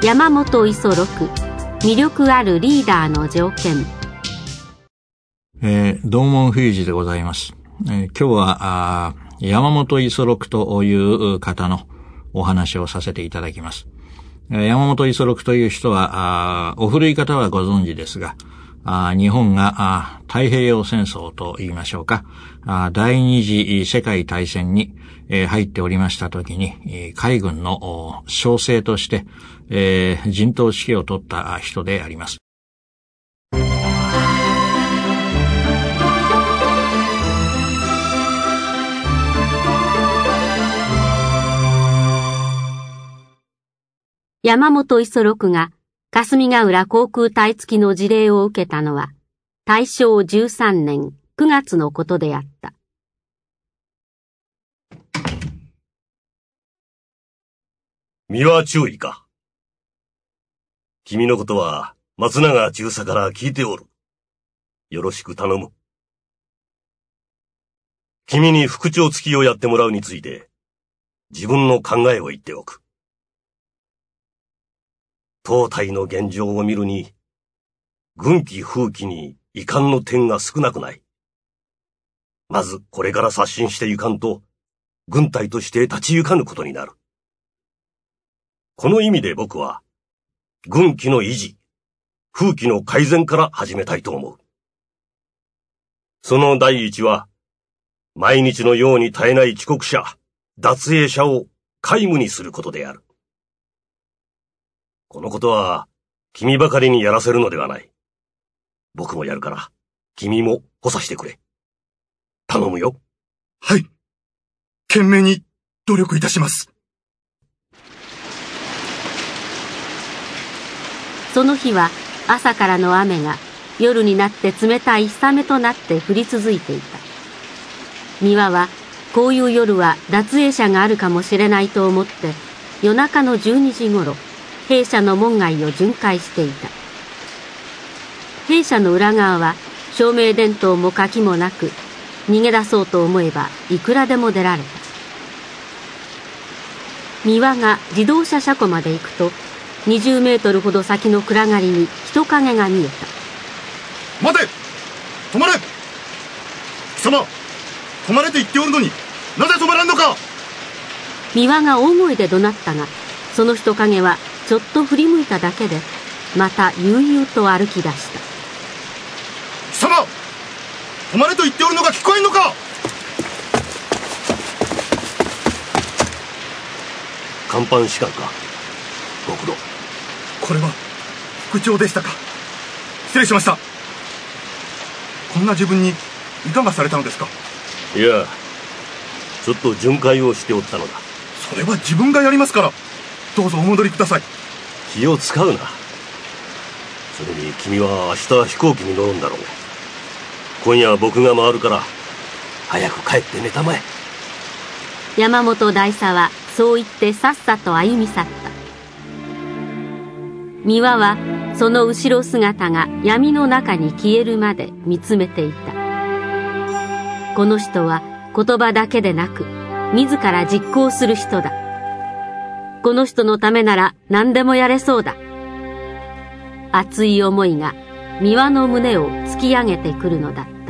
山本五十六、魅力あるリーダーの条件。 道門冬治でございます。今日は山本五十六という方のお話をさせていただきます。山本五十六という人はお古い方はご存知ですが、日本が太平洋戦争と言いましょうか、第二次世界大戦に入っておりましたときに、海軍の将生として陣頭指揮を取った人であります。 山本五十六が霞ヶ浦航空隊付きの辞令を受けたのは大正13年9月のことであった。 三輪中尉か。君のことは松永中佐から聞いておる。よろしく頼む。君に副長付きをやってもらうについて自分の考えを言っておく。当隊の現状を見るに、軍紀風紀に遺憾の点が少なくない。まずこれから刷新してゆかんと、軍隊として立ち行かぬことになる。この意味で僕は、軍紀の維持、風紀の改善から始めたいと思う。その第一は、毎日のように絶えない遅刻者、脱影者を皆無にすることである。このことは、君ばかりにやらせるのではない。僕もやるから、君も補佐してくれ。頼むよ。 はい。懸命に努力いたします。 その日は朝からの雨が夜になって冷たい日雨となって降り続いていた。三輪はこういう夜は脱影者があるかもしれないと思って夜中の12時ごろ、兵舎の門外を巡回していた。兵舎の裏側は照明電灯も火器もなく、逃げ出そうと思えばいくらでも出られた。三輪が自動車車庫まで行くと、20メートルほど先の暗がりに人影が見えた。 待て！止まれ！貴様！止まれと言っておるのになぜ止まらんのか！ 三輪が大声で怒鳴ったが、その人影はちょっと振り向いただけで、また悠々と歩き出した。 貴様！止まれと言っておるのが聞こえんのか！ 甲板士官か。ご苦労。 これは副長でしたか。失礼しました。こんな自分にいかがされたのですか。 いや、ちょっと巡回をしておったのだ。 それは自分がやりますから、どうぞお戻りください。 気を使うな。それに君は明日飛行機に乗るんだろう。今夜は僕が回るから早く帰って寝たまえ。 山本大佐はそう言ってさっさと歩み去った。三輪はその後ろ姿が闇の中に消えるまで見つめていた。この人は言葉だけでなく自ら実行する人だ。この人のためなら何でもやれそうだ。熱い思いが三輪の胸を突き上げてくるのだった。